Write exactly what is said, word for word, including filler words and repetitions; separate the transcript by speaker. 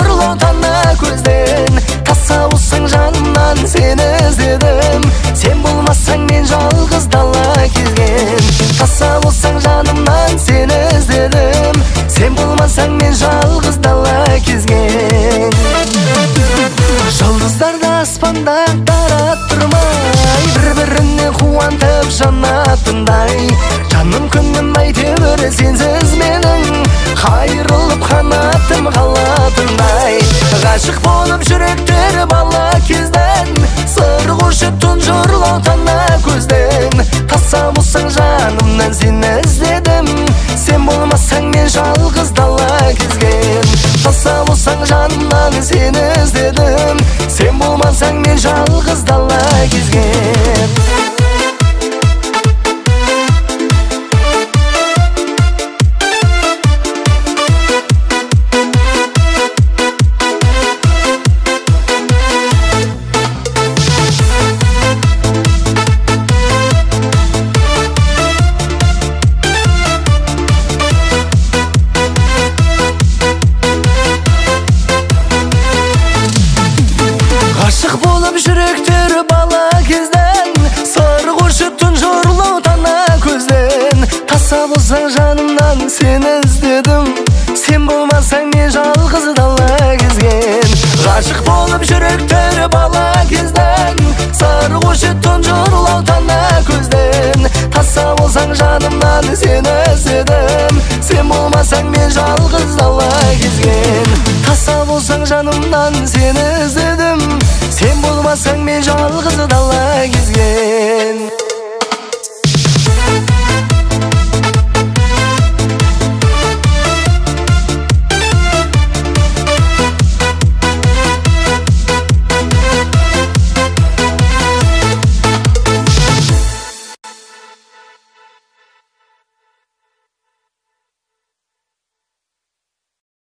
Speaker 1: тұнжырлау тана көзден. Таса болсаң жанымнан сені іздедім, сен болмасаң мен жалғыз дала кезген. Таса болсаң жанымнан сені іздедім, сен болмасаң мен жалғыз дала кезген. Жұлдыздарды аспанда таратырмай, бір-біріне қуантып жанатындай. Жаным күнім әйтеуір сенсіз менің, қайрылып қанатым қалатындай. Ғашық болып жүректер бала кезден, сырғушы тұнжырлау тана көзден. Таса болсаң жанымнан сені іздедім, сен болмасаң мен жалғыз дала кезген. Таса болсаң жанымнан сені іздедім, сен болмасаң мен жалғыз дала кезген. Ғашық болып жүректер бала кезден, сырғушы тұнжырлау тана көзден. Таса болсаң жанымнан сені іздедім, сен болмасаң мен жалғыз дала кезген. Ғашық болып жүректер бала кезден, сырғушы тұнжырлау тана көзден. Таса болсаң жанымнан сені іздедім, сен болмасаң мен жалғыз дала кезген. Таса болсаң жанымнан сені іздедім, сен болмасаң мен жалғыз дала кезген.